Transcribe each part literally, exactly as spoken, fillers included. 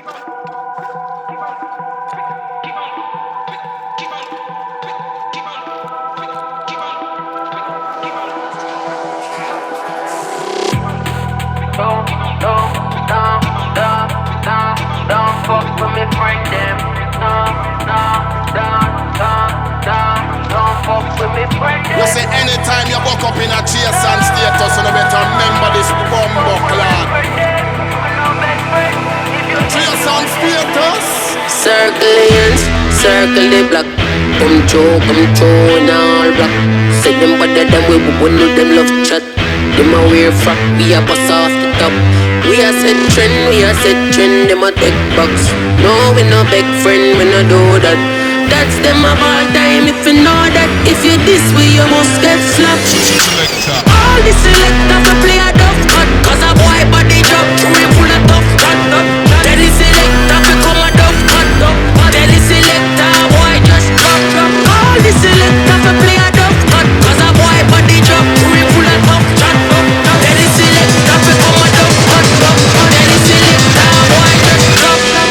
You say anytime you buck up in a chase and status, you better remember this bumbo clan. Chase and status. Circle hands, circle the block. Come through, come through in all rock. Say them better than we won't do them love chat. Them a wear frock, we a bust off the top. We a set trend, we a set trend. Them a take box. No, we no beg friend, we no do that. That's them of all time, if you know that. If you this way, you must get slapped. All the selectors to play a dove cut. Cause a boy body drop, true full of tough cut. Tell the selector become a dove cut. Tell the selector, boy just drop, drop. All the selectors to play a dove cut. Cause a boy body drop, true full of tough cut. Tell the selector become a dove cut. Tell the selector, boy just drop, drop.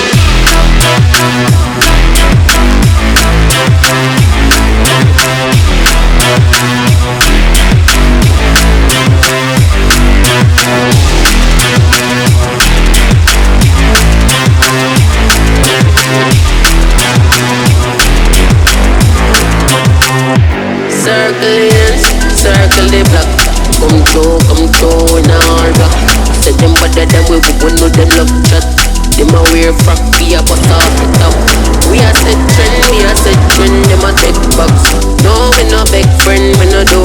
Circle hands, circle the block. Come through, come through in all rock. Say them better than we won't know them love chat. Them a wear frock, we a bust off the top. We a set trend, we a set trend. Them a take box. No, we no beg friend, we no do